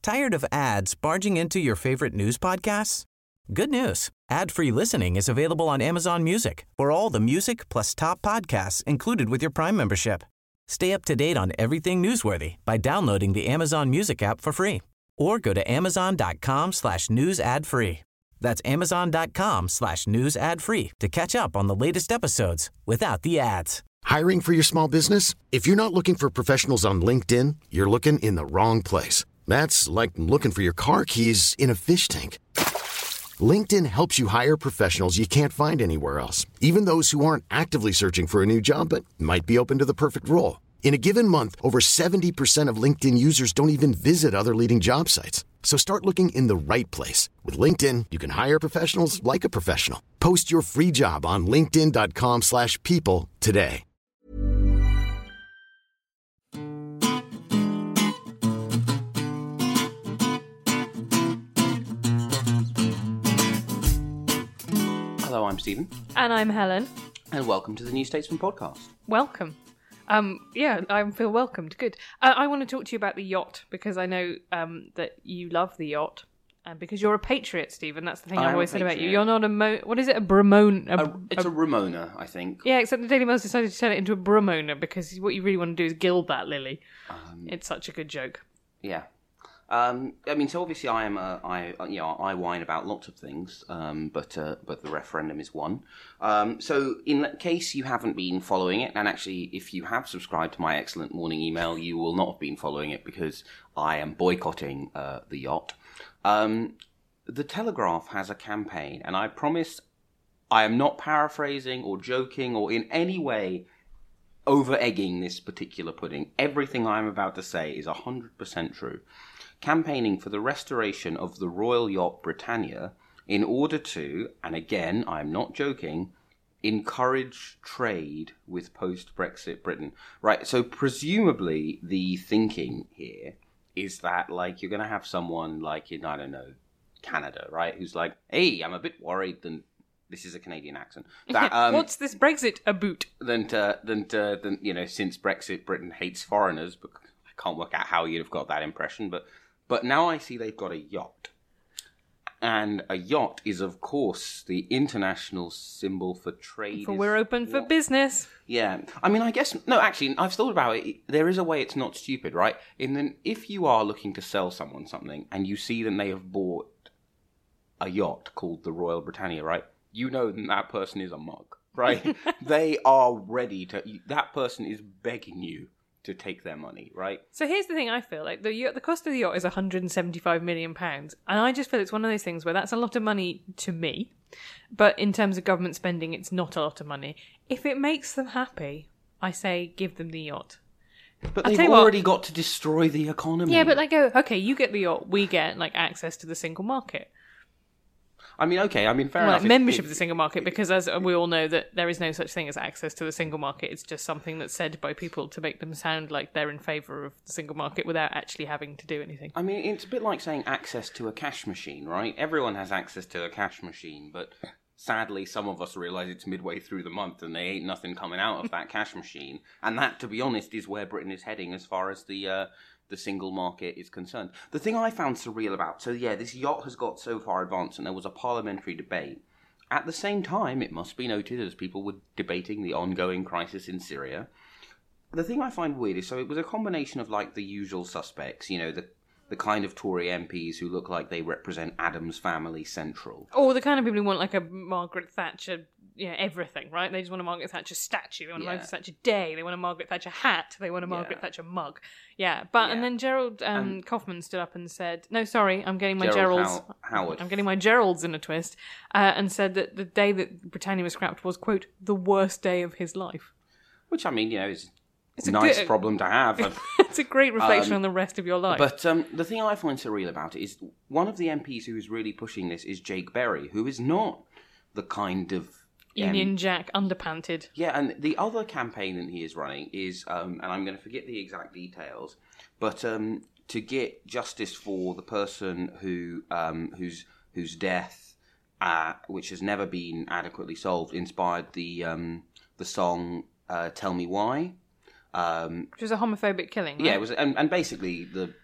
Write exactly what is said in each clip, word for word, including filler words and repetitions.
Tired of ads barging into your favorite news podcasts? Good news. Ad-free listening is available on Amazon Music for all the music plus top podcasts included with your Prime membership. Stay up to date on everything newsworthy by downloading the Amazon Music app for free or go to amazon.com slash news ad free. That's amazon.com slash news ad free to catch up on the latest episodes without the ads. Hiring for your small business? If you're not looking for professionals on LinkedIn, you're looking in the wrong place. That's like looking for your car keys in a fish tank. LinkedIn helps you hire professionals you can't find anywhere else, even those who aren't actively searching for a new job but might be open to the perfect role. In a given month, over seventy percent of LinkedIn users don't even visit other leading job sites. So start looking in the right place. With LinkedIn, you can hire professionals like a professional. Post your free job on linkedin.com slash people today. Hello, I'm Stephen. And I'm Helen. And welcome to the New Statesman podcast. Welcome. Um, yeah, I feel welcomed. Good. Uh, I want to talk to you about the yacht, because I know um, that you love the yacht. And because you're a patriot, Stephen, that's the thing I I've am always a said about you. patriot. You're not a mo... What is it? A Bramona? A, A, it's a, Ramona, I think. Yeah, except the Daily Mail's decided to turn it into a Bramona, because what you really want to do is gild that lily. Um, It's such a good joke. Yeah. Um, I mean, so obviously I am a, I, you know, I whine about lots of things, um, but uh, but the referendum is one. Um, so in case you haven't been following it, and actually if you have subscribed to my excellent morning email, you will not have been following it because I am boycotting uh, the yacht. Um, the Telegraph has a campaign, and I promise I am not paraphrasing or joking or in any way over-egging this particular pudding. Everything I'm about to say is one hundred percent true. Campaigning for the restoration of the Royal Yacht Britannia in order to, and again, I'm not joking, encourage trade with post-Brexit Britain. Right, so presumably the thinking here is that, like, you're going to have someone like in, I don't know, Canada, right, who's like, hey, I'm a bit worried that this is a Canadian accent. That, um, What's this Brexit about? Then, uh, then, uh, then, you know, since Brexit, Britain hates foreigners, but I can't work out how you'd have got that impression, but But now I see they've got a yacht. And a yacht is, of course, the international symbol for trade. For we're open for what? business. Yeah. I mean, I guess... No, actually, I've thought about it. There is a way it's not stupid, right? In then, if you are looking to sell someone something and you see that they have bought a yacht called the Royal Britannia, right? You know that that person is a mug, right? They are ready to... That person is begging you to take their money, right? So here's the thing I feel like. The yacht, the cost of the yacht is one hundred seventy-five million pounds. And I just feel it's one of those things where that's a lot of money to me. But in terms of government spending, it's not a lot of money. If it makes them happy, I say give them the yacht. But I'll they've tell you what. already got to destroy the economy. Yeah, but like, go, okay, you get the yacht, we get like access to the single market. I mean, okay, I mean, fair Well, enough. like If- membership if- of the single market, because as we all know that there is no such thing as access to the single market. It's just something that's said by people to make them sound like they're in favour of the single market without actually having to do anything. I mean, it's a bit like saying access to a cash machine, right? Everyone has access to a cash machine, but sadly, some of us realise it's midway through the month and there ain't nothing coming out of that cash machine. And that, to be honest, is where Britain is heading as far as the uh, the single market is concerned. The thing I found surreal about, so yeah, this yacht has got so far advanced and there was a parliamentary debate. At the same time, it must be noted, as people were debating the ongoing crisis in Syria, the thing I find weird is, so it was a combination of, like, the usual suspects, you know, the the kind of Tory M Ps who look like they represent Adam's Family Central. Or the kind of people who want like a Margaret Thatcher, you know, everything, right? They just want a Margaret Thatcher statue, they want a Yeah. Margaret Thatcher day, they want a Margaret Thatcher hat, they want a Margaret Yeah. Thatcher mug. Yeah, but Yeah. and then Gerald um, Um, Kaufman stood up and said, no, sorry, I'm getting my Gerald Geralds. How- Howard. I'm getting my Geralds in a twist, uh, and said that the day that Britannia was scrapped was, quote, the worst day of his life. Which, I mean, you know, is It's a a nice good- problem to have. It's a great reflection Um, on the rest of your life. But um, the thing I find surreal about it is one of the M Ps who is really pushing this is Jake Berry, who is not the kind of... um, Union Jack, underpanted. Yeah, and the other campaign that he is running is, um, and I'm going to forget the exact details, but um, to get justice for the person who um, whose whose death, uh, which has never been adequately solved, inspired the um, the song uh, "Tell Me Why." Um, Which was a homophobic killing, right? yeah, it was, and, and basically the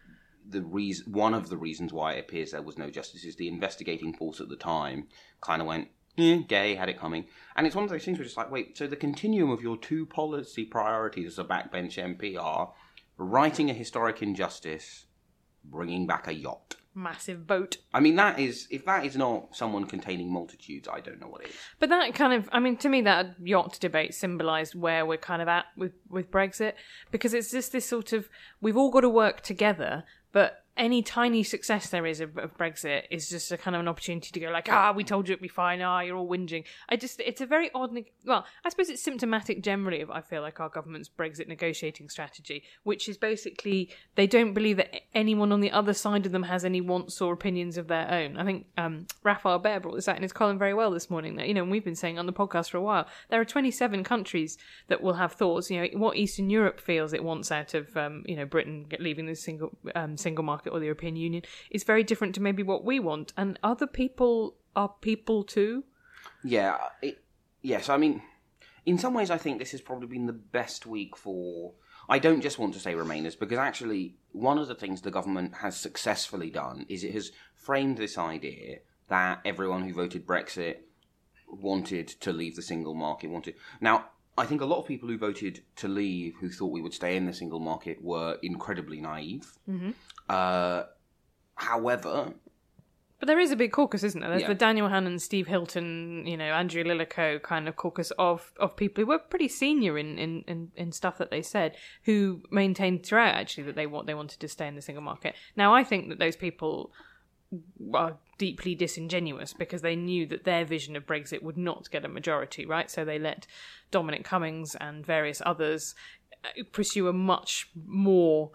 the reason, one of the reasons why it appears there was no justice is the investigating force at the time kind of went, eh, gay, had it coming. And it's one of those things where it's like, wait, so the continuum of your two policy priorities as a backbench M P are righting a historic injustice, bringing back a yacht. Massive boat. I mean, that is, if that is not someone containing multitudes, I don't know what is. But that kind of, I mean, to me, that yacht debate symbolised where we're kind of at with, with Brexit, because it's just this sort of, we've all got to work together, but any tiny success there is of, of Brexit is just a kind of an opportunity to go like, ah, we told you it'd be fine, ah, you're all whinging. I just, it's a very odd, well, I suppose it's symptomatic generally of, I feel like, our government's Brexit negotiating strategy, which is basically, they don't believe that anyone on the other side of them has any wants or opinions of their own. I think um, Raphael Bear brought this out in his column very well this morning, that, you know, and we've been saying on the podcast for a while, there are twenty-seven countries that will have thoughts, you know, what Eastern Europe feels it wants out of, um, you know, Britain leaving the single um, single market or the European Union is very different to maybe what we want, and other people are people too. Yeah, it, yes. I mean, in some ways, I think this has probably been the best week for. I don't just want to say Remainers, because actually, one of the things the government has successfully done is it has framed this idea that everyone who voted Brexit wanted to leave the single market. Wanted now. I think a lot of people who voted to leave, who thought we would stay in the single market, were incredibly naive. Mm-hmm. Uh, however... But there is a big caucus, isn't there? There's yeah. the Daniel Hannan, Steve Hilton, you know, Andrew Lillico kind of caucus of, of people who were pretty senior in, in, in, in stuff that they said, who maintained throughout, actually, that they want they wanted to stay in the single market. Now, I think that those people are deeply disingenuous because they knew that their vision of Brexit would not get a majority, right? So they let Dominic Cummings and various others pursue a much more,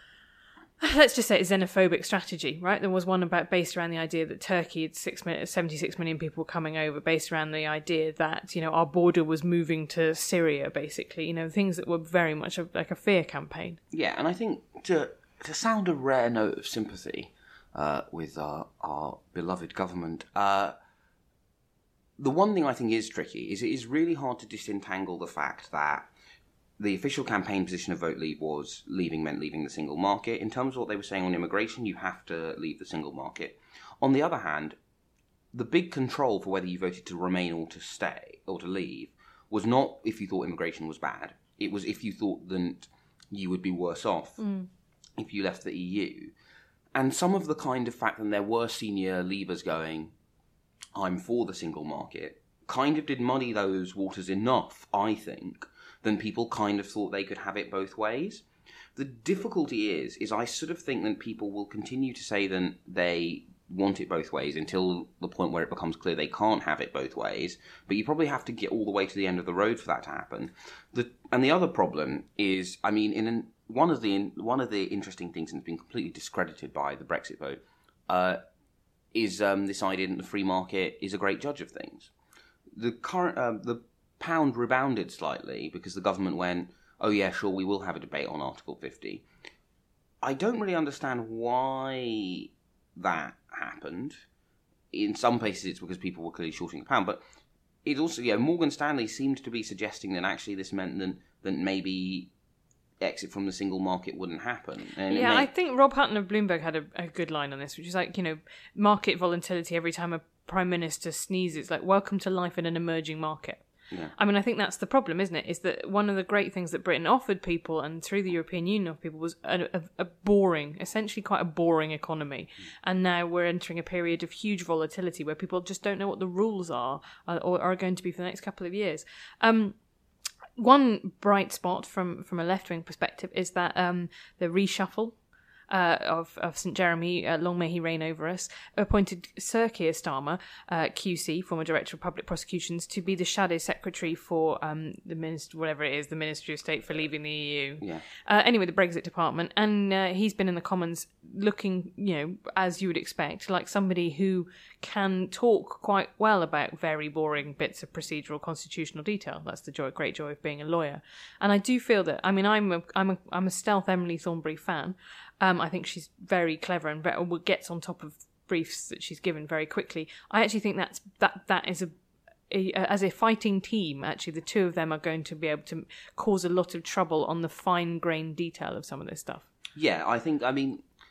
let's just say, xenophobic strategy, right? There was one about based around the idea that Turkey had six, seventy-six million people coming over, based around the idea that, you know, our border was moving to Syria, basically, you know, things that were very much a, like a fear campaign. Yeah, and I think to to sound a rare note of sympathy uh, with our, our beloved government, uh, the one thing I think is tricky is it is really hard to disentangle the fact that the official campaign position of Vote Leave was leaving meant leaving the single market. In terms of what they were saying on immigration, you have to leave the single market. On the other hand, the big control for whether you voted to remain or to stay or to leave was not if you thought immigration was bad. It was if you thought that you would be worse off mm. if you left the E U. And some of the kind of fact that there were senior leavers going, I'm for the single market, kind of did muddy those waters enough, I think, then people kind of thought they could have it both ways. The difficulty is, is I sort of think that people will continue to say that they want it both ways until the point where it becomes clear they can't have it both ways. But you probably have to get all the way to the end of the road for that to happen. The, and the other problem is, I mean, in an, one of the one of the interesting things that's been completely discredited by the Brexit vote uh, is um, this idea that the free market is a great judge of things. The current uh, the pound rebounded slightly because the government went, oh yeah, sure, we will have a debate on Article fifty. I don't really understand why that happened. In some places it's because people were clearly shorting the pound, but it also, yeah, Morgan Stanley seemed to be suggesting that actually this meant that, that maybe exit from the single market wouldn't happen. And yeah, may- I think Rob Hutton of Bloomberg had a, a good line on this, which is like, you know, market volatility every time a prime minister sneezes, like, welcome to life in an emerging market. Yeah. I mean, I think that's the problem, isn't it? Is that one of the great things that Britain offered people and through the European Union offered people was a, a, a boring, essentially quite a boring economy. Mm. And now we're entering a period of huge volatility where people just don't know what the rules are or are going to be for the next couple of years. Um, one bright spot from, from a left-wing perspective is that um, the reshuffle Uh, of, of St Jeremy, uh, long may he reign over us, appointed Sir Keir Starmer, uh, Q C, former Director of Public Prosecutions, to be the Shadow Secretary for um, the Minister, whatever it is, the Ministry of State for leaving the E U. Yeah. Uh, anyway, the Brexit Department. And uh, he's been in the Commons looking, you know, as you would expect, like somebody who can talk quite well about very boring bits of procedural constitutional detail. That's the joy, great joy of being a lawyer. And I do feel that, I mean, I'm a, I'm a, I'm a stealth Emily Thornberry fan. Um, I think she's very clever and very, gets on top of briefs that she's given very quickly. I actually think that's that that is a, a as a fighting team. Actually, the two of them are going to be able to cause a lot of trouble on the fine-grained detail of some of this stuff. Yeah, I think. I mean,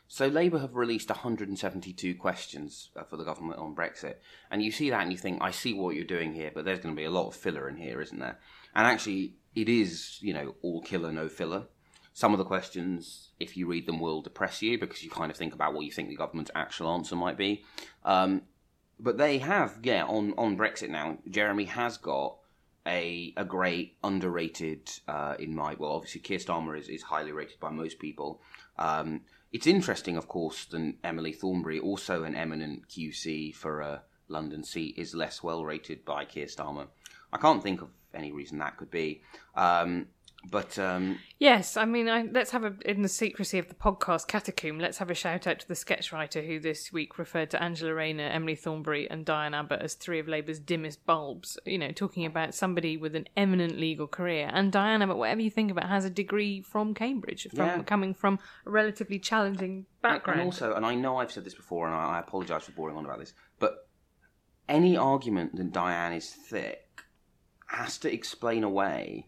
So Labour have released one hundred seventy-two questions for the government on Brexit. And you see that and you think, I see what you're doing here, but there's going to be a lot of filler in here, isn't there? And actually, it is, you know, all killer, no filler. Some of the questions, if you read them, will depress you because you kind of think about what you think the government's actual answer might be. Um, but they have, yeah, on, on Brexit now, Jeremy has got a a great, underrated, uh, in my, well, obviously Keir Starmer is, is highly rated by most people. Um, it's interesting, of course, that Emily Thornberry, also an eminent Q C for a London seat, is less well rated by Keir Starmer. I can't think of any reason that could be. Um, But um, yes, I mean, I, let's have a in the secrecy of the podcast catacomb. Let's have a shout out to the sketch writer who this week referred to Angela Rayner, Emily Thornberry, and Diane Abbott as three of Labour's dimmest bulbs. You know, talking about somebody with an eminent legal career, and Diane Abbott, whatever you think about, has a degree from Cambridge, from Yeah. coming from a relatively challenging background. And also, and I know I've said this before, and I, I apologise for boring on about this, but any argument that Diane is thick has to explain away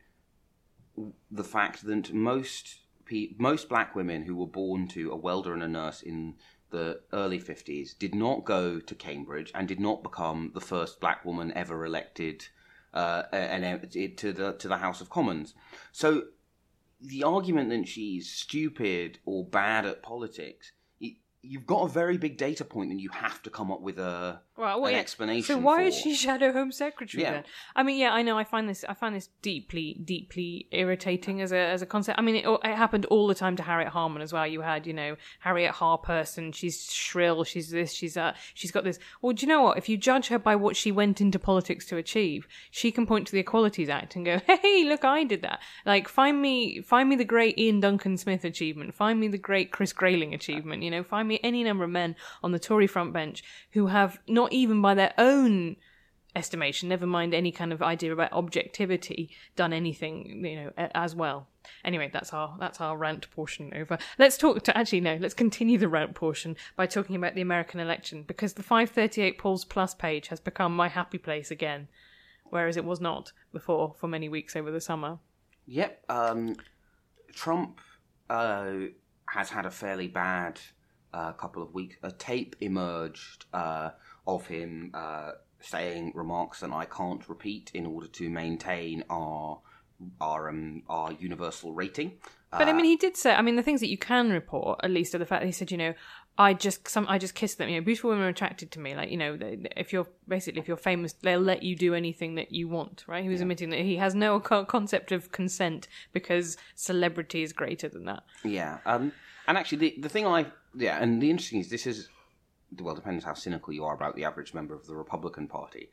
the fact that most pe- most black women who were born to a welder and a nurse in the early fifties did not go to Cambridge and did not become the first black woman ever elected uh, and to the to the House of Commons. So the argument that she's stupid or bad at politics, you've got a very big data point, and you have to come up with a well, well, an yeah. explanation. So why for. is she Shadow Home Secretary Yeah. then? I mean, yeah, I know. I find this. I find this deeply, deeply irritating as a as a concept. I mean, it, it happened all the time to Harriet Harman as well. You had, you know, Harriet Harperson. She's shrill. She's this. She's that. She's got this. Well, do you know what? If you judge her by what she went into politics to achieve, she can point to the Equalities Act and go, "Hey, look, I did that." Like, find me, find me the great Ian Duncan Smith achievement. Find me the great Chris Grayling achievement. You know, find me any number of men on the Tory front bench who have not even by their own estimation, never mind any kind of idea about objectivity, done anything, you know, as well. Anyway, that's our that's our rant portion over. Let's talk to actually no, let's continue the rant portion by talking about the American election, because the five thirty-eight Polls Plus page has become my happy place again, whereas it was not before for many weeks over the summer. Yep, um, Trump uh, has had a fairly bad uh, couple of weeks. A tape emerged uh, of him uh, saying remarks that I can't repeat in order to maintain our our um, our universal rating. But I mean, he did say. I mean, the things that you can report, at least, are the fact that he said, you know, I just some I just kissed them. You know, beautiful women are attracted to me. Like, you know, if you're basically if you're famous, they'll let you do anything that you want. Right? He was yeah. admitting that he has no co- concept of consent because celebrity is greater than that. Yeah. Um. And actually, the the thing I yeah, and the interesting is this is well, depends how cynical you are about the average member of the Republican Party.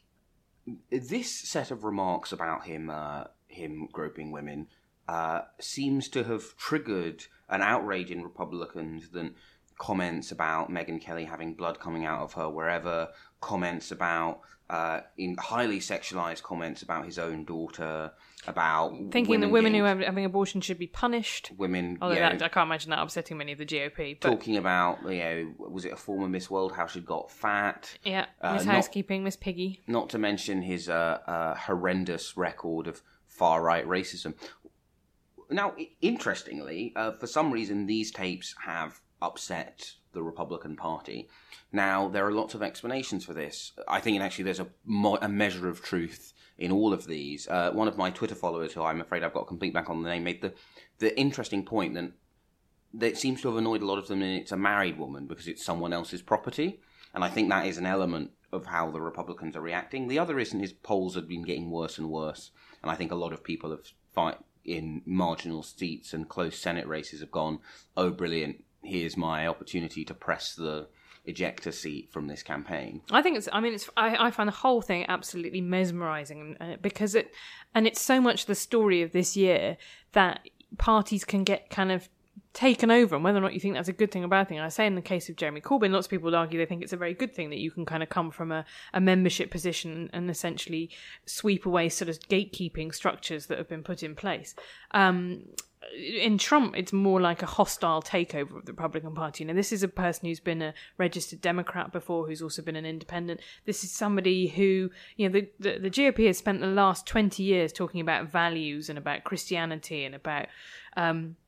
This set of remarks about him uh, him groping women uh, seems to have triggered an outrage in Republicans than comments about Megyn Kelly having blood coming out of her wherever, comments about uh, in highly sexualized comments about his own daughter, about thinking women that women getting, who are having abortion should be punished. Women, although yeah, that, I can't imagine that upsetting many of the G O P. But talking about, you know, was it a former Miss World how she got fat? Yeah, uh, Miss not, Housekeeping, Miss Piggy. Not to mention his uh, uh, horrendous record of far right racism. Now, interestingly, uh, for some reason, these tapes have upset the Republican Party. Now, there are lots of explanations for this. I think actually there's a, mo- a measure of truth in all of these. Uh, one of my Twitter followers, who I'm afraid I've got a complete back on the name, made the, the interesting point that, that it seems to have annoyed a lot of them, and it's a married woman because it's someone else's property. And I think that is an element of how the Republicans are reacting. The other isn't his polls have been getting worse and worse. And I think a lot of people have fight in marginal seats and close Senate races have gone, oh, brilliant, here's my opportunity to press the ejector seat from this campaign. I think it's, I mean, it's, I, I find the whole thing absolutely mesmerising uh, because it, and it's so much the story of this year that parties can get kind of taken over, and whether or not you think that's a good thing or bad thing. I say in the case of Jeremy Corbyn, lots of people would argue they think it's a very good thing that you can kind of come from a, a membership position and essentially sweep away sort of gatekeeping structures that have been put in place. Um, in Trump, it's more like a hostile takeover of the Republican Party. You know, this is a person who's been a registered Democrat before, who's also been an independent. This is somebody who, you know, the, the, the G O P has spent the last twenty years talking about values and about Christianity and about... Um,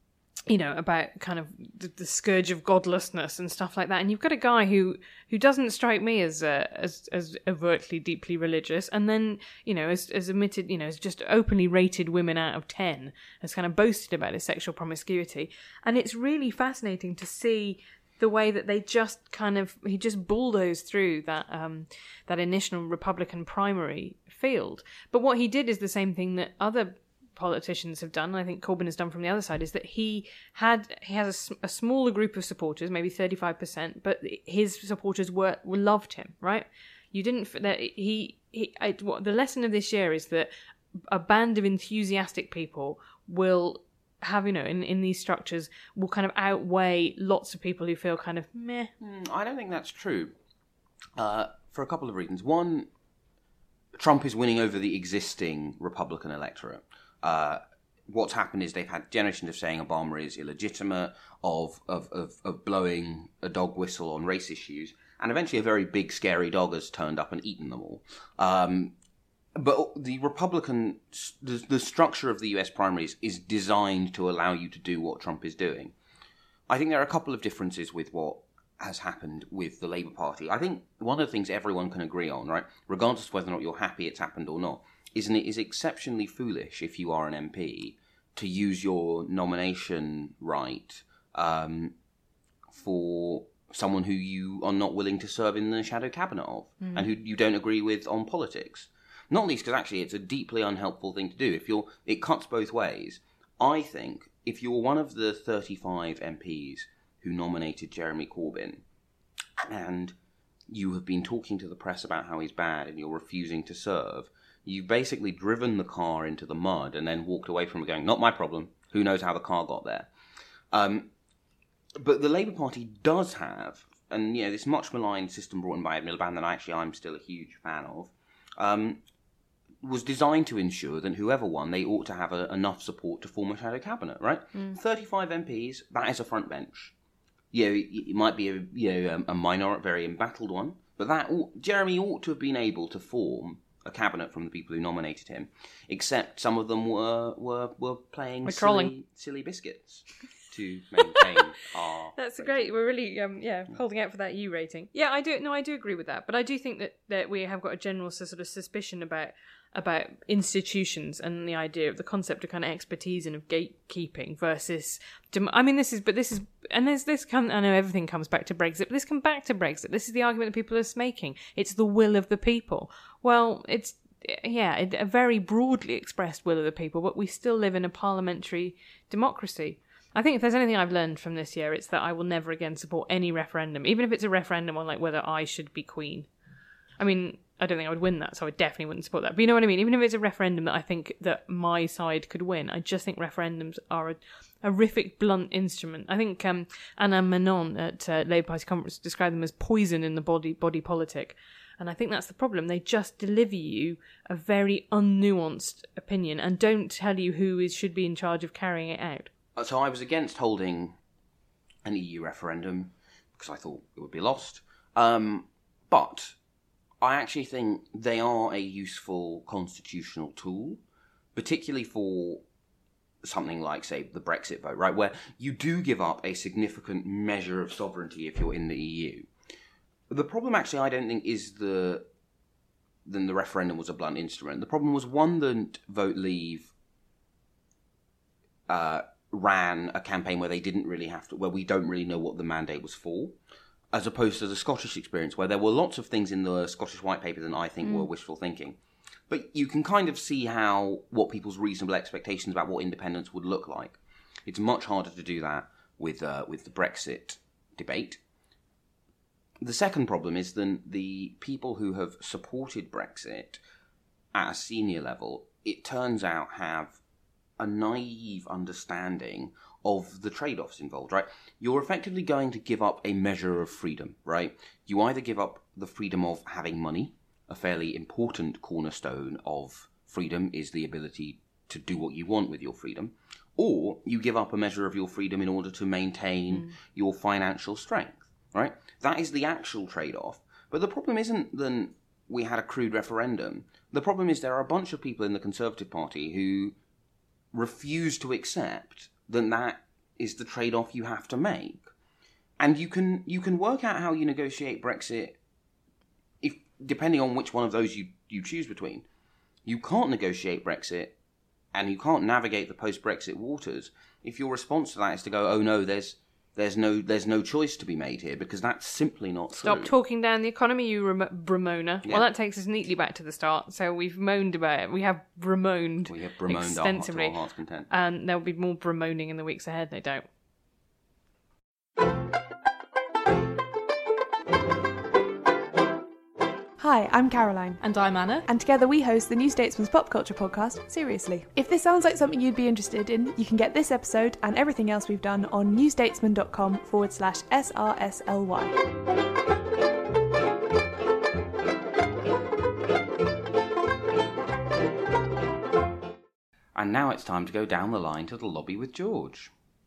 you know, about kind of the, the scourge of godlessness and stuff like that. And you've got a guy who, who doesn't strike me as uh, as as overtly deeply religious, and then, you know, has, has admitted, you know, has just openly rated women out of ten, has kind of boasted about his sexual promiscuity. And it's really fascinating to see the way that they just kind of, he just bulldozed through that um, that initial Republican primary field. But what he did is the same thing that other politicians have done, and I think Corbyn has done from the other side, is that he had he has a, a smaller group of supporters, maybe thirty-five percent, but his supporters were, were loved him, right? You didn't that he he I, what the lesson of this year is that a band of enthusiastic people will have, you know, in, in these structures will kind of outweigh lots of people who feel kind of meh. Mm, I don't think that's true. Uh, for a couple of reasons. One, Trump is winning over the existing Republican electorate. Uh, what's happened is they've had generations of saying Obama is illegitimate, of, of, of, of blowing a dog whistle on race issues, and eventually a very big, scary dog has turned up and eaten them all. Um, but the Republican, the, the structure of the U S primaries is designed to allow you to do what Trump is doing. I think there are a couple of differences with what has happened with the Labour Party. I think one of the things everyone can agree on, right, regardless of whether or not you're happy it's happened or not, isn't it is exceptionally foolish if you are an M P to use your nomination right um, for someone who you are not willing to serve in the shadow cabinet of mm. and who you don't agree with on politics. Not least because actually it's a deeply unhelpful thing to do. If you're, it cuts both ways. I think if you're one of the thirty-five M Ps who nominated Jeremy Corbyn and you have been talking to the press about how he's bad and you're refusing to serve, you've basically driven the car into the mud and then walked away from it going, not my problem. Who knows how the car got there? Um, but the Labour Party does have, and you know, this much maligned system brought in by Ed Miliband that actually I'm still a huge fan of, um, was designed to ensure that whoever won, they ought to have a, enough support to form a shadow cabinet, right? Mm. thirty-five M Ps, that is a front bench. You know, it might be a, you know, a minor, very embattled one, but that ought, Jeremy ought to have been able to form a cabinet from the people who nominated him, except some of them were were, were playing silly, silly biscuits to maintain our... That's rating. great. We're really, um, yeah, holding out for that U rating. Yeah, I do. No, I do agree with that. But I do think that, that we have got a general sort of suspicion about about institutions and the idea of the concept of kind of expertise and of gatekeeping versus... I mean, this is... But this is... And there's this... Come, I know everything comes back to Brexit, but this comes back to Brexit. This is the argument that people are making. It's the will of the people. Well, it's... Yeah, a very broadly expressed will of the people, but we still live in a parliamentary democracy. I think if there's anything I've learned from this year, it's that I will never again support any referendum, even if it's a referendum on like whether I should be Queen. I mean, I don't think I would win that, so I definitely wouldn't support that. But you know what I mean? Even if it's a referendum that I think that my side could win, I just think referendums are a horrific, blunt instrument. I think um, Anna Menon at uh, Labour Party conference described them as poison in the body body politic. And I think that's the problem. They just deliver you a very unnuanced opinion and don't tell you who is should be in charge of carrying it out. So I was against holding an E U referendum because I thought it would be lost. Um, but I actually think they are a useful constitutional tool, particularly for something like, say, the Brexit vote, right, where you do give up a significant measure of sovereignty if you're in the E U. The problem, actually, I don't think is the then the referendum was a blunt instrument. The problem was one that Vote Leave uh, ran a campaign where they didn't really have to, where we don't really know what the mandate was for, as opposed to the Scottish experience, where there were lots of things in the Scottish White Paper that I think mm. were wishful thinking. But you can kind of see how, what people's reasonable expectations about what independence would look like. It's much harder to do that with uh, with the Brexit debate. The second problem is that the people who have supported Brexit at a senior level, it turns out, have a naive understanding of the trade-offs involved, right? You're effectively going to give up a measure of freedom, right? You either give up the freedom of having money, a fairly important cornerstone of freedom is the ability to do what you want with your freedom, or you give up a measure of your freedom in order to maintain mm. your financial strength. Right? That is the actual trade-off. But the problem isn't that we had a crude referendum. The problem is there are a bunch of people in the Conservative Party who refuse to accept that that is the trade-off you have to make. And you can you can work out how you negotiate Brexit if depending on which one of those you, you choose between. You can't negotiate Brexit and you can't navigate the post-Brexit waters if your response to that is to go, oh no, there's there's no there's no choice to be made here, because that's simply not Stop true. talking down the economy, you Ram- Ramona. Yeah. Well, that takes us neatly back to the start. So we've moaned about it. We have Ramoned We have bemoaned extensively. our hearts, our heart's content. And there'll be more Ramoning in the weeks ahead, no doubt. Hi, I'm Caroline. And I'm Anna. And together we host the New Statesman's pop culture podcast, Seriously. If this sounds like something you'd be interested in, you can get this episode and everything else we've done on newstatesman.com forward slash SRSLY. And now it's time to go down the line to the lobby with George.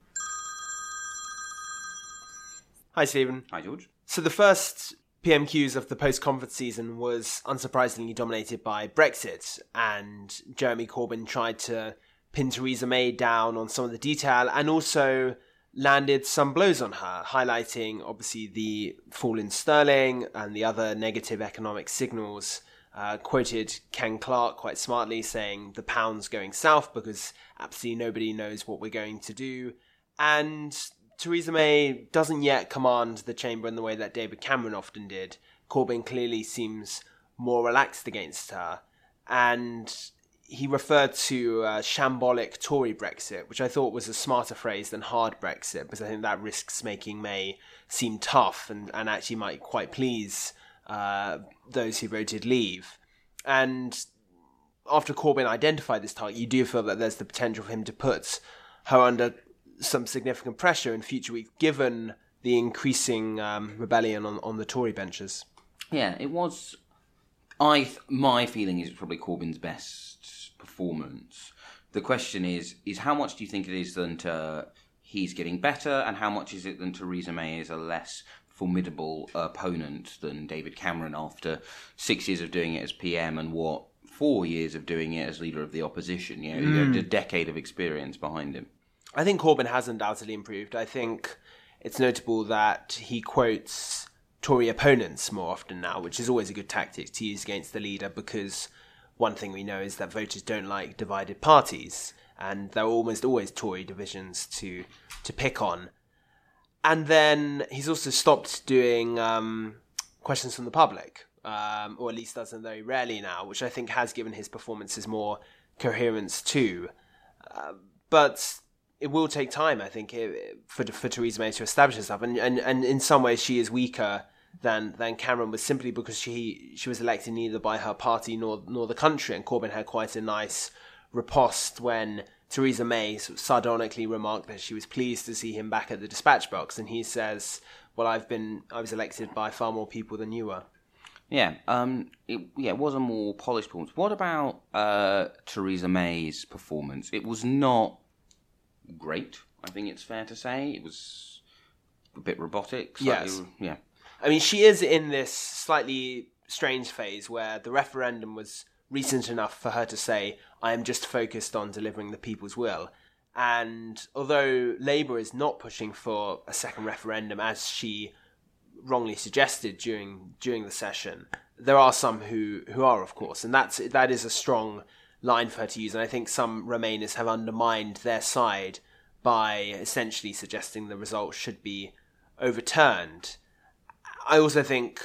Hi, Stephen. Hi, George. So the first P M Qs of the post-conference season was unsurprisingly dominated by Brexit, and Jeremy Corbyn tried to pin Theresa May down on some of the detail and also landed some blows on her, highlighting obviously the fall in sterling and the other negative economic signals. Uh, quoted Ken Clarke quite smartly saying the pound's going south because absolutely nobody knows what we're going to do. And Theresa May doesn't yet command the chamber in the way that David Cameron often did. Corbyn clearly seems more relaxed against her. And he referred to uh, shambolic Tory Brexit, which I thought was a smarter phrase than hard Brexit, because I think that risks making May seem tough and, and actually might quite please uh, those who voted leave. And after Corbyn identified this target, you do feel that there's the potential for him to put her under some significant pressure in future weeks, given the increasing um, rebellion on, on the Tory benches. Yeah, it was. I th- my feeling is it's probably Corbyn's best performance. The question is, is how much do you think it is that uh, he's getting better, and how much is it that Theresa May is a less formidable opponent than David Cameron after six years of doing it as P M and what four years of doing it as leader of the opposition? You know, mm. a decade of experience behind him. I think Corbyn has undoubtedly improved. I think it's notable that he quotes Tory opponents more often now, which is always a good tactic to use against the leader, because one thing we know is that voters don't like divided parties, and there are almost always Tory divisions to to pick on. And then he's also stopped doing um, questions from the public, um, or at least does them very rarely now, which I think has given his performances more coherence too. Uh, but it will take time, I think, for for Theresa May to establish herself, and, and and in some ways she is weaker than than Cameron was, simply because she she was elected neither by her party nor nor the country, and Corbyn had quite a nice riposte when Theresa May sort of sardonically remarked that she was pleased to see him back at the dispatch box, and he says, "Well, I've been I was elected by far more people than you were." Yeah, um, it, yeah, it was a more polished performance. What about uh, Theresa May's performance? It was not great, I think it's fair to say. It was a bit robotic. Slightly, yes. Yeah. I mean, she is in this slightly strange phase where the referendum was recent enough for her to say, I am just focused on delivering the people's will. And although Labour is not pushing for a second referendum, as she wrongly suggested during during the session, there are some who, who are, of course. And that's that is a strong line for her to use, and I think some Remainers have undermined their side by essentially suggesting the result should be overturned. I also think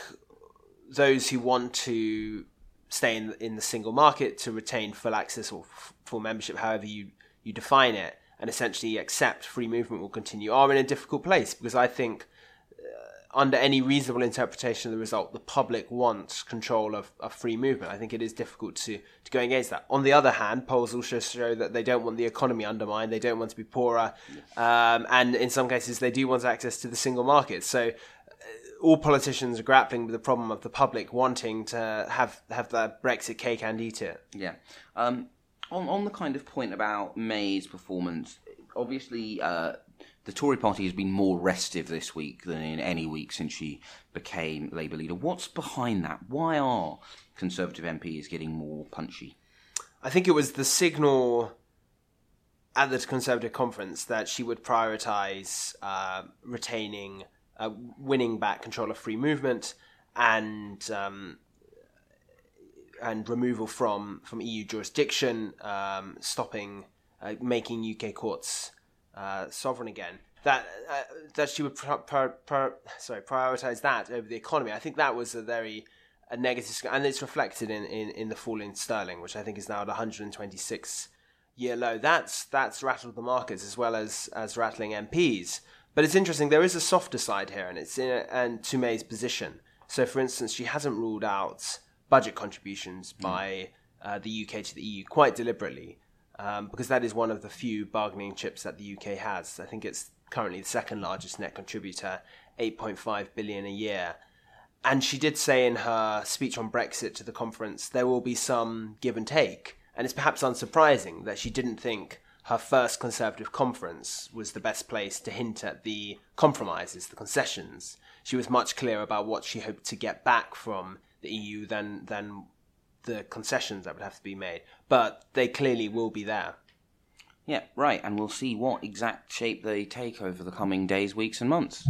those who want to stay in, in the single market, to retain full access or f- full membership, however you, you define it, and essentially accept free movement will continue, are in a difficult place, because I think under any reasonable interpretation of the result, the public wants control of, of free movement. I think it is difficult to, to go against that. On the other hand, polls also show that they don't want the economy undermined, they don't want to be poorer, um, and in some cases they do want access to the single market. So uh, all politicians are grappling with the problem of the public wanting to have, have the Brexit cake and eat it. Yeah. Um, on, on the kind of point about May's performance, obviously Uh, the Tory party has been more restive this week than in any week since she became Labour leader. What's behind that? Why are Conservative M Ps getting more punchy? I think it was the signal at the Conservative conference that she would prioritise uh, retaining, uh, winning back control of free movement and um, and removal from, from E U jurisdiction, um, stopping, uh, making U K courts uh, sovereign again. That uh, that she would pro- pro- pro- sorry prioritise that over the economy. I think that was a very a negative, and it's reflected in, in, in the fall in sterling, which I think is now at one hundred twenty-six year low. That's that's rattled the markets as well as as rattling M Ps. But it's interesting. There is a softer side here, and it's in a, and to May's position. So, for instance, she hasn't ruled out budget contributions by uh, the U K to the E U quite deliberately, um, because that is one of the few bargaining chips that the U K has. I think it's currently the second largest net contributor, eight point five billion a year. And she did say in her speech on Brexit to the conference, there will be some give and take. And it's perhaps unsurprising that she didn't think her first Conservative conference was the best place to hint at the compromises, the concessions. She was much clearer about what she hoped to get back from the E U than, than the concessions that would have to be made. But they clearly will be there. Yeah, right, and we'll see what exact shape they take over the coming days, weeks and months.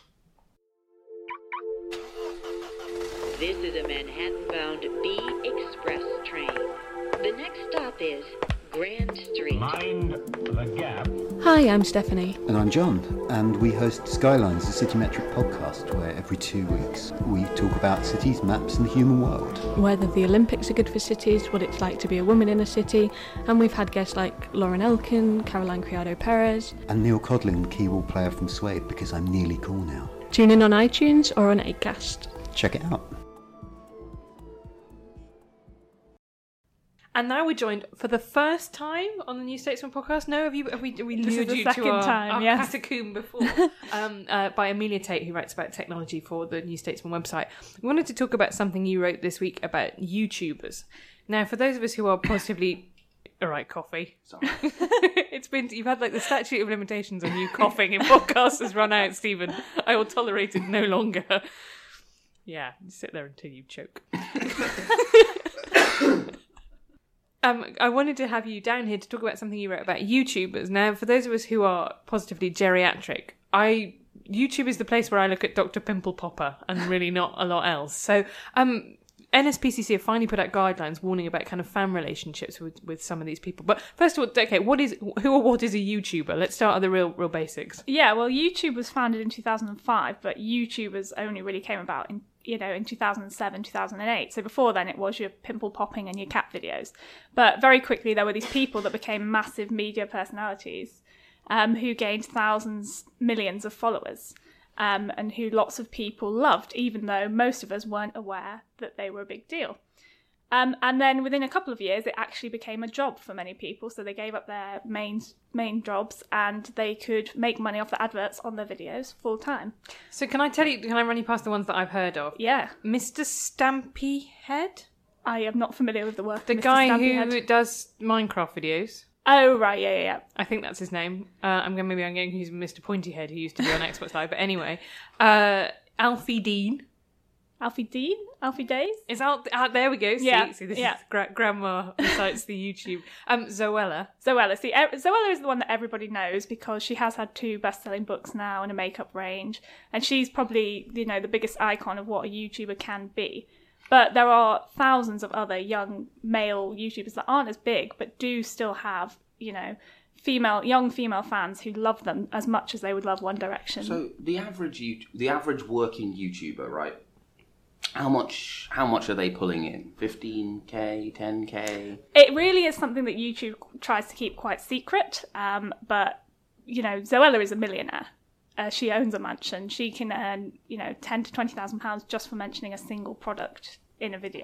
This is a Manhattan-bound B Express train. The next stop is Grand Street. Mind the gap. Hi, I'm Stephanie. And I'm John, and we host Skylines, a City Metric podcast, where every two weeks we talk about cities, maps and the human world. Whether the Olympics are good for cities, what it's like to be a woman in a city, and we've had guests like Lauren Elkin, Caroline Criado-Perez. And Neil Codling, the keyboard player from Suede, because I'm nearly cool now. Tune in on iTunes or on Acast. Check it out. And now we're joined for the first time on the New Statesman podcast. No, have you? Have we? Have we This is lured the you second to our, time, our yes. catacomb before? um, uh, by Amelia Tate, who writes about technology for the New Statesman website. We wanted to talk about something you wrote this week about YouTubers. Now, for those of us who are positively, all right, coffee. Sorry, it's been you've had like the statute of limitations on you coughing in podcasts has run out, Stephen. I will tolerate it no longer. Yeah, sit there until you choke. Um, I wanted to have you down here to talk about something you wrote about YouTubers. Now, for those of us who are positively geriatric, I YouTube is the place where I look at Doctor Pimple Popper and really not a lot else. So, um, N S P C C have finally put out guidelines warning about kind of fan relationships with, with some of these people. But first of all, okay, what is who or what is a YouTuber? Let's start at the real real basics. Yeah, well, YouTube was founded in two thousand five, but YouTubers only really came about in you know, in two thousand seven, two thousand eight. So before then it was your pimple popping and your cat videos. But very quickly there were these people that became massive media personalities um, who gained thousands, millions of followers um, and who lots of people loved, even though most of us weren't aware that they were a big deal. Um, and then within a couple of years, it actually became a job for many people. So they gave up their main main jobs and they could make money off the adverts on their videos full time. So can I tell you, can I run you past the ones that I've heard of? Yeah. Mister Stampy Head? I am not familiar with the work. The Mister guy Stampy who Head. does Minecraft videos. Oh, right, yeah, yeah, yeah. I think that's his name. Uh, I'm going maybe I'm getting confused with Mister Pointy Head, who used to be on Xbox Live. But anyway, uh, Alfie Dean. Alfie Dean? Alfie Days? Is out, out there we go. See, Yeah, see this yeah. is gra- grandma recites the YouTube. Um, Zoella. Zoella. See, e- Zoella is the one that everybody knows because she has had two best-selling books now and a makeup range, and she's probably, you know, the biggest icon of what a YouTuber can be. But there are thousands of other young male YouTubers that aren't as big, but do still have, you know, female, young female fans who love them as much as they would love One Direction. So the average you- the average working YouTuber, right? How much how much are they pulling in? fifteen K, ten K? It really is something that YouTube tries to keep quite secret, um, but, you know, Zoella is a millionaire. Uh, she owns a mansion. She can earn, you know, ten to twenty thousand pounds just for mentioning a single product in a video.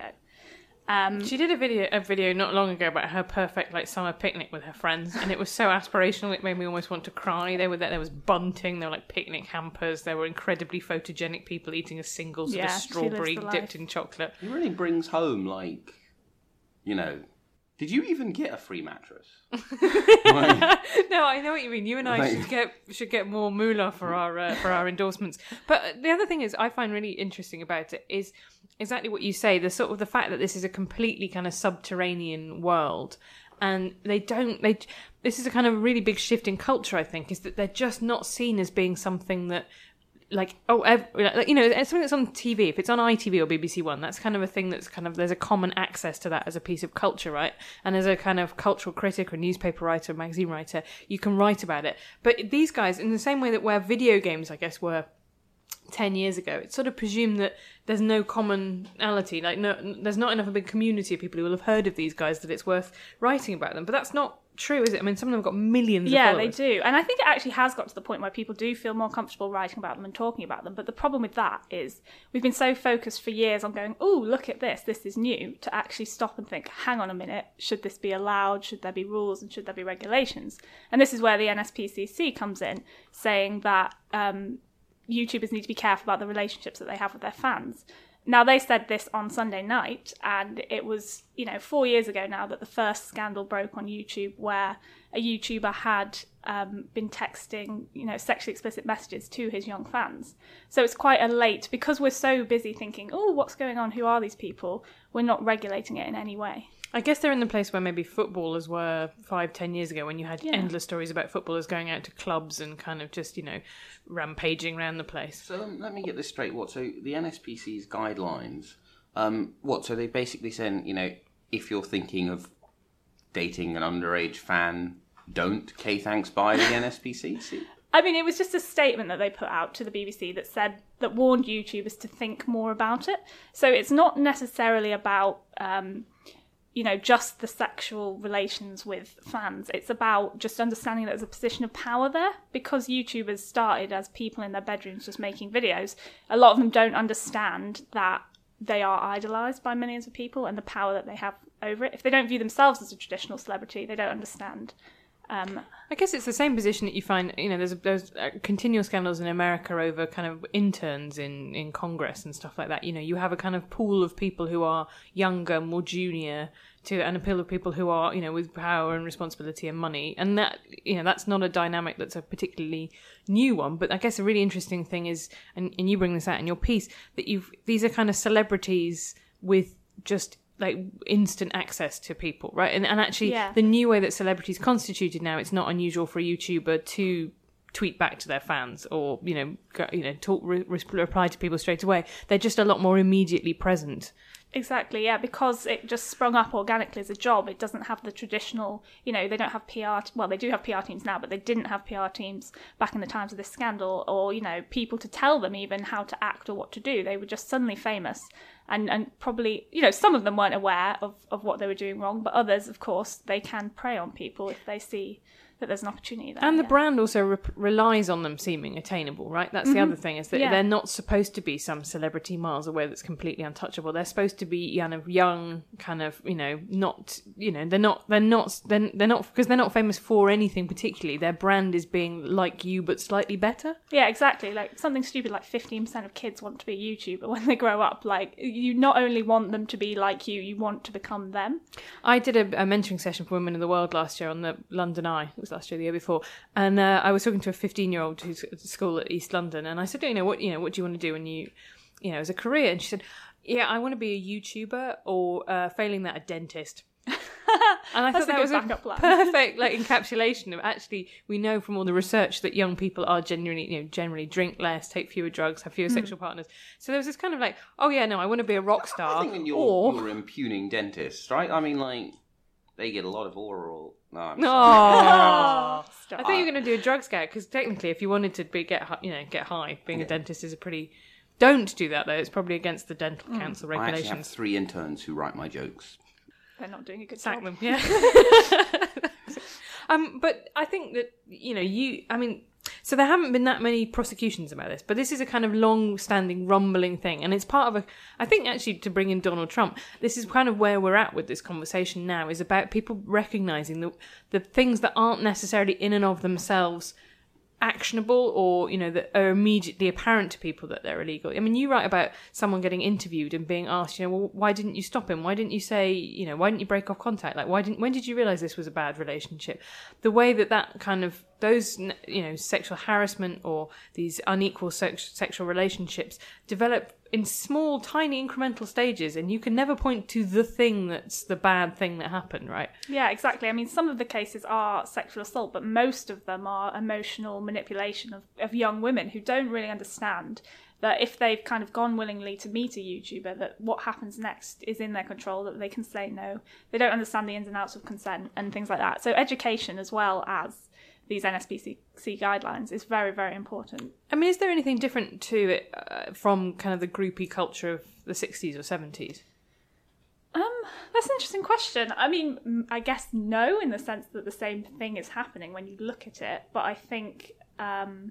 Um, She did a video a video not long ago about her perfect like summer picnic with her friends, and it was so aspirational it made me almost want to cry. They were there, there was bunting, there were like picnic hampers, there were incredibly photogenic people eating a single sort Yeah, of she strawberry lives the dipped life. in chocolate. It really brings home, like, you know, did you even get a free mattress? Like, No, I know what you mean. You and I Right. should get should get more moolah for our uh, for our endorsements. But the other thing is, I find really interesting about it is exactly what you say. The sort of the fact that this is a completely kind of subterranean world, and they don't. They this is a kind of really big shift in culture. I think is that they're just not seen as being something that. Like oh ev- like, you know, something that's on T V, if it's on I T V or B B C One, that's kind of a thing that's kind of there's a common access to that as a piece of culture, right? And as a kind of cultural critic or newspaper writer, magazine writer, you can write about it. But these guys, in the same way that where video games, I guess, were ten years ago, it's sort of presumed that there's no commonality, like no, there's not enough of a big community of people who will have heard of these guys that it's worth writing about them. But that's not true, is it? I mean, some of them have got millions yeah, of followers. Yeah, they do. And I think it actually has got to the point where people do feel more comfortable writing about them and talking about them. But the problem with that is we've been so focused for years on going, oh, look at this, this is new, to actually stop and think, hang on a minute, should this be allowed? Should there be rules and should there be regulations? And this is where the N S P C C comes in, saying that um, YouTubers need to be careful about the relationships that they have with their fans. Now, they said this on Sunday night, and it was, you know, four years ago now that the first scandal broke on YouTube where a YouTuber had um, been texting, you know, sexually explicit messages to his young fans. So it's quite a late, because we're so busy thinking, oh, what's going on? Who are these people? We're not regulating it in any way. I guess they're in the place where maybe footballers were five, ten years ago when you had Yeah. endless stories about footballers going out to clubs and kind of just, you know, rampaging around the place. So um, let me get this straight. What? So the N S P C's guidelines, um, what? So they basically saying, you know, if you're thinking of dating an underage fan, don't K thanks by the N S P C C? I mean, it was just a statement that they put out to the B B C that said, that warned YouTubers to think more about it. So it's not necessarily about, um, you know, just the sexual relations with fans. It's about just understanding that there's a position of power there. Because YouTubers started as people in their bedrooms just making videos, a lot of them don't understand that they are idolised by millions of people and the power that they have over it. If they don't view themselves as a traditional celebrity, they don't understand. Um, I guess it's the same position that you find, you know, there's there's uh, continual scandals in America over kind of interns in, in Congress and stuff like that. You know, you have a kind of pool of people who are younger, more junior, to and a pool of people who are, you know, with power and responsibility and money. And that, you know, that's not a dynamic that's a particularly new one. But I guess a really interesting thing is, and, and you bring this out in your piece, that you've these are kind of celebrities with just like instant access to people, right? And and actually Yeah. the new way that celebrities constituted now, it's not unusual for a YouTuber to tweet back to their fans or, you know, go, you know, talk re- reply to people straight away. They're just a lot more immediately present. Exactly, yeah, because it just sprung up organically as a job. It doesn't have the traditional, you know, they don't have P R, well, they do have P R teams now, but they didn't have P R teams back in the times of this scandal, or, you know, people to tell them even how to act or what to do. They were just suddenly famous, and, and probably, you know, some of them weren't aware of, of what they were doing wrong, but others, of course, they can prey on people if they see that there's an opportunity there. And the yeah. brand also re- relies on them seeming attainable, right? That's the Mhm. other thing, is that Yeah. they're not supposed to be some celebrity miles away that's completely untouchable. They're supposed to be kind of young, kind of, you know, not, you know, they're not, they're not, they're, they're not, because they're not famous for anything particularly. Their brand is being like you, but slightly better. Yeah, exactly. Like something stupid like fifteen percent of kids want to be a YouTuber when they grow up. Like, you not only want them to be like you, you want to become them. I did a, a mentoring session for Women in the World last year on the London Eye. It was last year, the year before, and uh, I was talking to a fifteen-year-old who's at school at East London, and I said, you know, what, you know, what do you want to do when you, you know, as a career? And she said, yeah, I want to be a YouTuber, or uh, failing that, a dentist. And I That's thought a that was good a backup plan. perfect like encapsulation of actually, we know from all the research that young people are genuinely, you know, generally drink less, take fewer drugs, have fewer Mm. sexual partners. So there was this kind of like, oh yeah, no, I want to be a rock star. I think when you're, or you're impugning dentists, right? I mean, like, they get a lot of oral. No, I'm no, sorry. Stop. I thought you were going to do a drug scout, because technically, if you wanted to be get hi- you know get high, being a dentist is a pretty. Don't do that though; it's probably against the dental council I actually have regulations. three interns who write my jokes. They're not doing a good Sack job. them, yeah. um, but I think that you know you. I mean, so there haven't been that many prosecutions about this, but this is a kind of long-standing, rumbling thing, and it's part of a. I think actually to bring in Donald Trump, this is kind of where we're at with this conversation now. Is about people recognizing the the things that aren't necessarily in and of themselves actionable, or you know, that are immediately apparent to people that they're illegal. I mean, you write about someone getting interviewed and being asked, you know, well, why didn't you stop him? Why didn't you say, you know, why didn't you break off contact? Like, why didn't? When did you realize this was a bad relationship? The way that that kind of those, you know, sexual harassment or these unequal sex- sexual relationships develop in small, tiny, incremental stages, and you can never point to the thing that's the bad thing that happened, right? Yeah, exactly. I mean, some of the cases are sexual assault, but most of them are emotional manipulation of, of young women who don't really understand that if they've kind of gone willingly to meet a YouTuber, that what happens next is in their control, that they can say no. They don't understand the ins and outs of consent and things like that. So education, as well as these N S P C guidelines, is very, very important. I mean, is there anything different to it uh, from kind of the groupie culture of the sixties or seventies? Um, that's an interesting question. I mean, I guess no, in the sense that the same thing is happening when you look at it. But I think, um,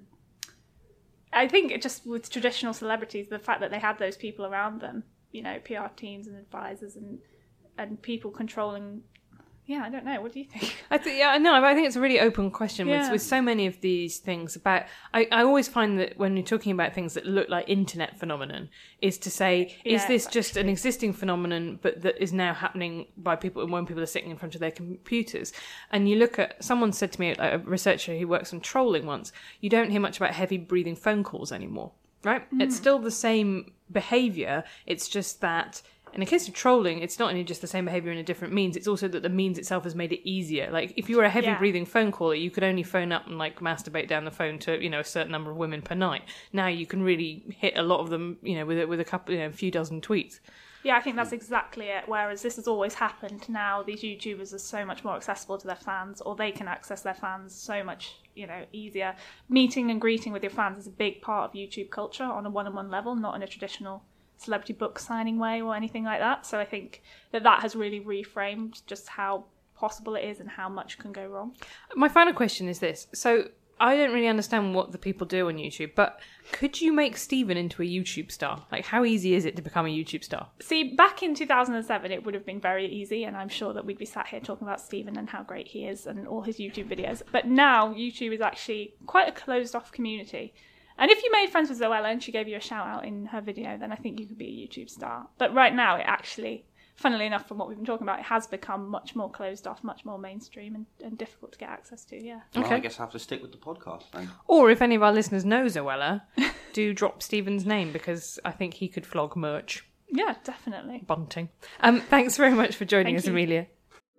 I think it just with traditional celebrities, the fact that they had those people around them, you know, P R teams and advisors and and people controlling. Yeah, I don't know. What do you think? I think, yeah, no, I think it's a really open question Yeah. with, with so many of these things about. I, I always find that when you're talking about things that look like internet phenomenon, is to say, is Yeah, this just an existing phenomenon, but that is now happening by people when people are sitting in front of their computers? And you look at, someone said to me, like a researcher who works on trolling once, you don't hear much about heavy breathing phone calls anymore, right? Mm. It's still the same behaviour. It's just that. In the case of trolling, it's not only just the same behaviour in a different means, it's also that the means itself has made it easier. Like, if you were a heavy Yeah. breathing phone caller, you could only phone up and, like, masturbate down the phone to, you know, a certain number of women per night. Now you can really hit a lot of them, you know, with a, with a couple, you know, a few dozen tweets. Yeah, I think that's exactly it. Whereas this has always happened, now these YouTubers are so much more accessible to their fans, or they can access their fans so much, you know, easier. Meeting and greeting with your fans is a big part of YouTube culture on a one-on-one level, not in a traditional celebrity book signing way or anything like that. So I think that that has really reframed just how possible it is and how much can go wrong. My final question is this. So, I don't really understand what the people do on YouTube, but could you make Stephen into a YouTube star? Like, how easy is it to become a YouTube star? See, back in two thousand seven, it would have been very easy, and I'm sure that we'd be sat here talking about Stephen and how great he is and all his YouTube videos. But now, YouTube is actually quite a closed-off community. And if you made friends with Zoella and she gave you a shout-out in her video, then I think you could be a YouTube star. But right now, it actually, funnily enough, from what we've been talking about, it has become much more closed-off, much more mainstream and, and difficult to get access to, yeah. Well, Okay. I guess I have to stick with the podcast then. Or if any of our listeners know Zoella, do drop Stephen's name, because I think he could flog merch. Yeah, definitely. Bunting. Um, thanks very much for joining Thank us, you. Amelia.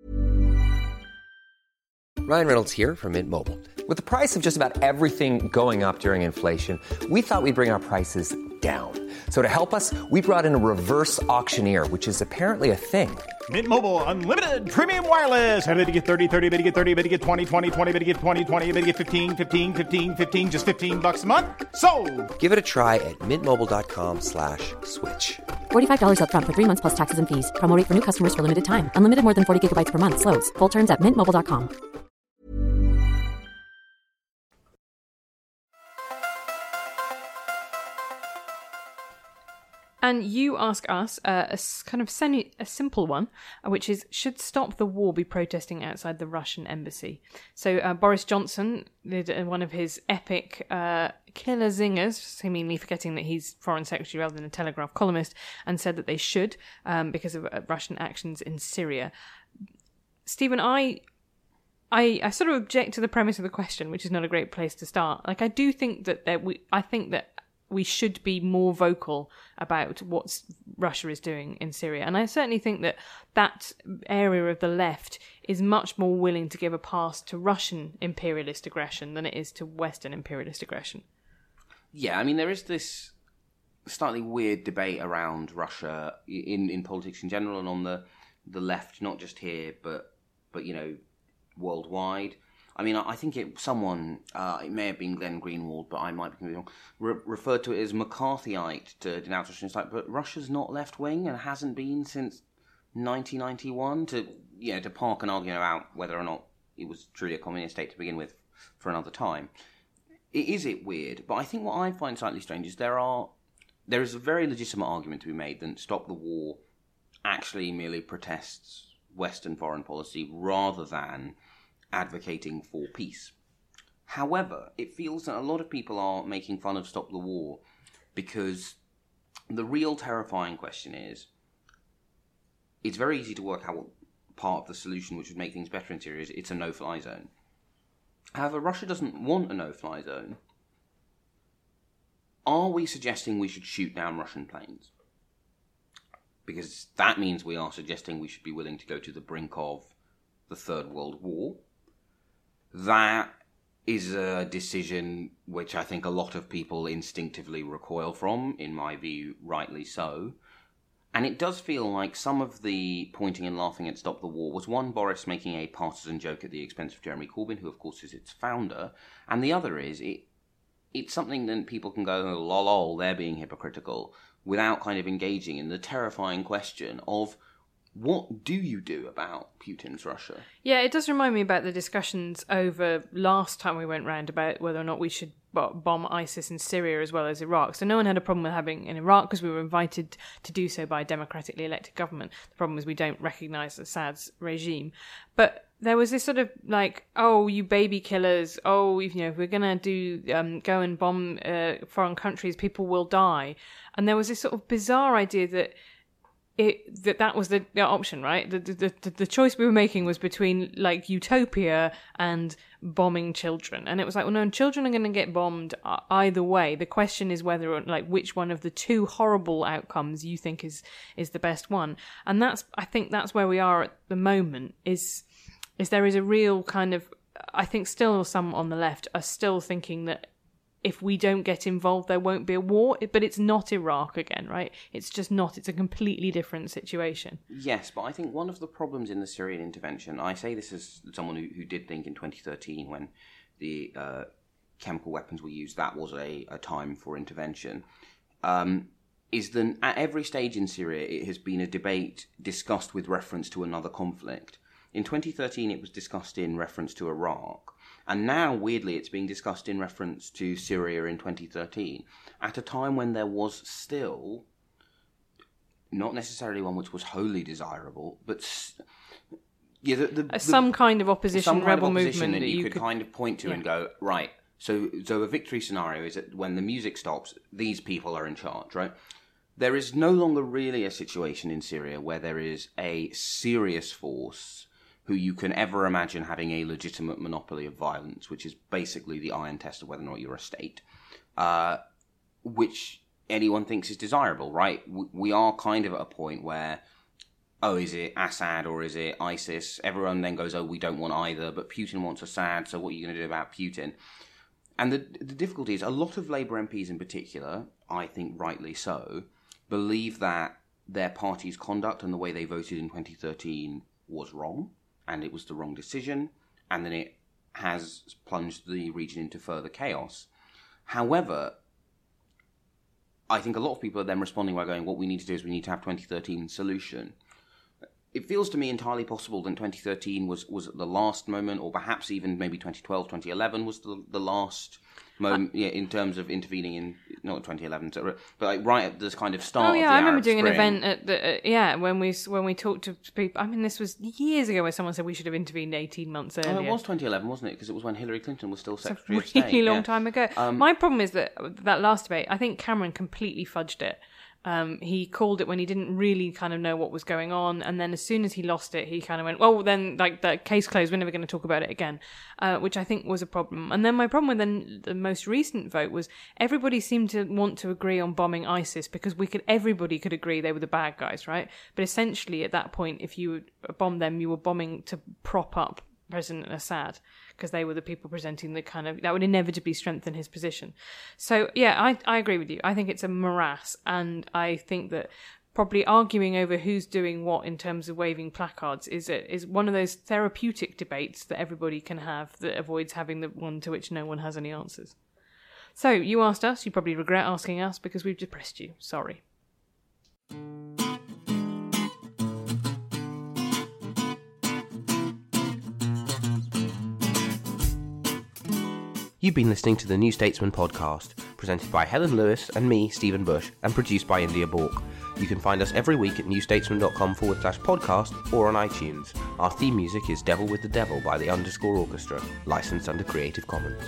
Ryan Reynolds here from Mint Mobile. With the price of just about everything going up during inflation, we thought we'd bring our prices down. So to help us, we brought in a reverse auctioneer, which is apparently a thing. Mint Mobile Unlimited Premium Wireless. How to get thirty, thirty, how to get thirty, how to get twenty, twenty, twenty, how to get twenty, twenty, how to get fifteen, fifteen, fifteen, fifteen, just fifteen bucks a month? Sold! Give it a try at mintmobile.com slash switch. forty-five dollars up front for three months plus taxes and fees. Promo rate for new customers for limited time. Unlimited more than forty gigabytes per month. Slows full terms at mint mobile dot com. And you ask us uh, a s- kind of semi, a simple one, uh, which is, should Stop the War be protesting outside the Russian embassy? So uh, Boris Johnson did uh, one of his epic uh, killer zingers, seemingly forgetting that he's foreign secretary rather than a Telegraph columnist, and said that they should um, because of uh, Russian actions in Syria. Stephen, I, I, I sort of object to the premise of the question, which is not a great place to start. Like, I do think that there, we, I think that we should be more vocal about what Russia is doing in Syria. And I certainly think that that area of the left is much more willing to give a pass to Russian imperialist aggression than it is to Western imperialist aggression. Yeah, I mean, there is this slightly weird debate around Russia in, in politics in general and on the, the left, not just here, but, but you know, worldwide. I mean, I think it someone, uh, it may have been Glenn Greenwald, but I might be completely wrong, re- referred to it as McCarthyite to denounce Russia. It's like, but Russia's not left-wing and hasn't been since nineteen ninety-one, to, you know, to park an argument about whether or not it was truly a communist state to begin with for another time. It is it weird, but I think what I find slightly strange is there are, there is a very legitimate argument to be made that Stop the War actually merely protests Western foreign policy rather than advocating for peace. However, it feels that a lot of people are making fun of Stop the War because the real terrifying question is, it's very easy to work out what part of the solution which would make things better in Syria is it's a no-fly zone. However, Russia doesn't want a no-fly zone. Are we suggesting we should shoot down Russian planes? Because that means we are suggesting we should be willing to go to the brink of the Third World War. That is a decision which I think a lot of people instinctively recoil from, in my view, rightly so. And it does feel like some of the pointing and laughing at Stop the War was, one, Boris making a partisan joke at the expense of Jeremy Corbyn, who of course is its founder, and the other is it it's something that people can go, oh, lol, lol, they're being hypocritical, without kind of engaging in the terrifying question of, what do you do about Putin's Russia? Yeah, it does remind me about the discussions over last time we went round about whether or not we should bomb ISIS in Syria as well as Iraq. So no one had a problem with having in Iraq because we were invited to do so by a democratically elected government. The problem is we don't recognise Assad's regime. But there was this sort of like, oh, you baby killers, oh, you know, if we're going to do um, go and bomb uh, foreign countries, people will die. And there was this sort of bizarre idea that It, that that was the, the option, right? The, the the the choice we were making was between like utopia and bombing children, and it was like, well, no, children are going to get bombed either way. The question is whether, like, which one of the two horrible outcomes you think is is the best one, and that's I think that's where we are at the moment. Is is there is a real kind of I think still some on the left are still thinking that if we don't get involved, there won't be a war. But it's not Iraq again, right? It's just not. It's a completely different situation. Yes, but I think one of the problems in the Syrian intervention, I say this as someone who, who did think in twenty thirteen when the uh, chemical weapons were used, that was a, a time for intervention, um, is that at every stage in Syria, it has been a debate discussed with reference to another conflict. In twenty thirteen, it was discussed in reference to Iraq. And now, weirdly, it's being discussed in reference to Syria in twenty thirteen, at a time when there was still, not necessarily one which was wholly desirable, but yeah, the, the, the, some kind of opposition, some kind rebel of opposition movement that that you, you could, could kind of point to yeah. and go, right, so, so a victory scenario is that when the music stops, these people are in charge, right? There is no longer really a situation in Syria where there is a serious force who you can ever imagine having a legitimate monopoly of violence, which is basically the iron test of whether or not you're a state, uh, which anyone thinks is desirable, right? We are kind of at a point where, oh, is it Assad or is it ISIS? Everyone then goes, oh, we don't want either, but Putin wants Assad, so what are you going to do about Putin? And the, the difficulty is a lot of Labour M Ps in particular, I think rightly so, believe that their party's conduct and the way they voted in twenty thirteen was wrong, and it was the wrong decision, and then it has plunged the region into further chaos. However, I think a lot of people are then responding by going, what we need to do is we need to have twenty thirteen solution. It feels to me entirely possible that twenty thirteen was, was the last moment, or perhaps even maybe twenty twelve, twenty eleven was the, the last moment, yeah, in terms of intervening in, not twenty eleven, but like right at this kind of start. Oh yeah, of the I remember Arab doing Spring. an event at the uh, yeah when we when we talked to people. I mean, this was years ago where someone said we should have intervened eighteen months earlier. Oh, it was twenty eleven, wasn't it? Because it was when Hillary Clinton was still Secretary It's a of really State. long yeah. time ago. Um, My problem is that that last debate, I think Cameron completely fudged it. Um, he called it when he didn't really kind of know what was going on, and then as soon as he lost it, he kind of went, "Well, then, like the case closed. We're never going to talk about it again," uh, which I think was a problem. And then my problem with the, the most recent vote was everybody seemed to want to agree on bombing ISIS because we could, everybody could agree they were the bad guys, right? But essentially, at that point, if you bombed them, you were bombing to prop up President Assad, because they were the people presenting the kind of, that would inevitably strengthen his position. So yeah, I, I agree with you. I think it's a morass, and I think that probably arguing over who's doing what in terms of waving placards is a, is one of those therapeutic debates that everybody can have that avoids having the one to which no one has any answers. So you asked us, you probably regret asking us because we've depressed you. Sorry. You've been listening to the New Statesman podcast, presented by Helen Lewis and me, Stephen Bush, and produced by India Bork. You can find us every week at newstatesman.com forward slash podcast or on iTunes. Our theme music is Devil with the Devil by the Underscore Orchestra, licensed under Creative Commons.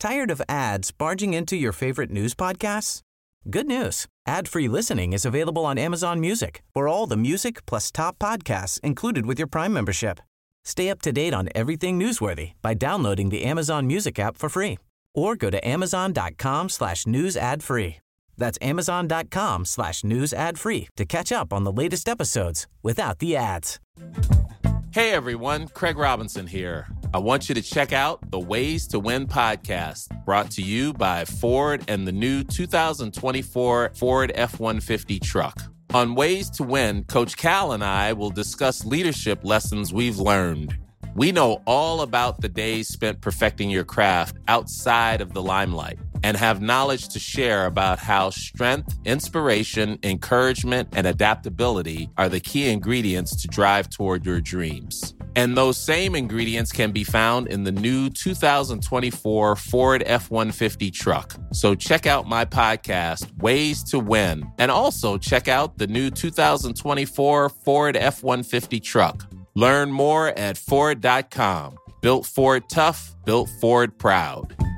Tired of ads barging into your favorite news podcasts? Good news. Ad-free listening is available on Amazon Music for all the music plus top podcasts included with your Prime membership. Stay up to date on everything newsworthy by downloading the Amazon Music app for free or go to amazon.com slash news ad free. That's amazon.com slash news ad free to catch up on the latest episodes without the ads. Hey everyone, Craig Robinson here. I want you to check out the Ways to Win podcast, brought to you by Ford and the new two thousand twenty-four Ford F one fifty truck. On Ways to Win, Coach Cal and I will discuss leadership lessons we've learned. We know all about the days spent perfecting your craft outside of the limelight and have knowledge to share about how strength, inspiration, encouragement, and adaptability are the key ingredients to drive toward your dreams. And those same ingredients can be found in the new two thousand twenty-four Ford F one fifty truck. So check out my podcast, Ways to Win, and also check out the new two thousand twenty-four Ford F one fifty truck. Learn more at Ford dot com. Built Ford tough, built Ford proud.